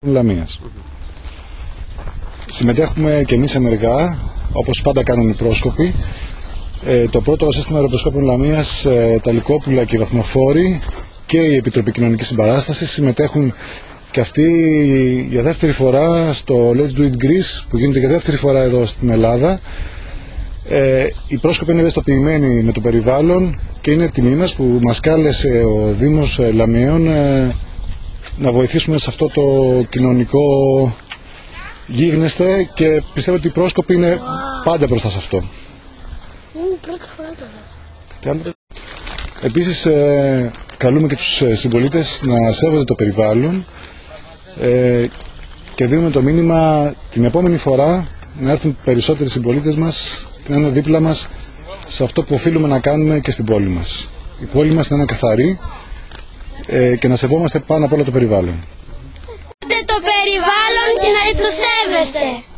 Λαμίας. Συμμετέχουμε και εμείς ενεργά, όπως πάντα κάνουν οι πρόσκοποι. Το πρώτο σύστημα αεροπροσκόπων Λαμίας, τα Λυκόπουλα και οι βαθμοφόροι και η Επιτροπή Κοινωνικής Συμπαράστασης συμμετέχουν και αυτοί για δεύτερη φορά στο Let's Do It Greece, που γίνεται για δεύτερη φορά εδώ στην Ελλάδα. Οι πρόσκοποι είναι ευαισθητοποιημένοι με το περιβάλλον και είναι τιμή μας που μας κάλεσε ο Δήμος Λαμίων να βοηθήσουμε σε αυτό το κοινωνικό γίγνεσθε, και πιστεύω ότι οι πρόσκοποι είναι πάντα μπροστά σε αυτό. Είναι πρώτη φορά τώρα. Επίσης καλούμε και τους συμπολίτες να σέβονται το περιβάλλον και δίνουμε το μήνυμα την επόμενη φορά να έρθουν περισσότεροι συμπολίτες μας και να είναι δίπλα μας σε αυτό που οφείλουμε να κάνουμε και στην πόλη μας. Η πόλη μας να είναι καθαρή και να σεβόμαστε πάνω απ' όλα το περιβάλλον. Το περιβάλλον και να το σέβεστε.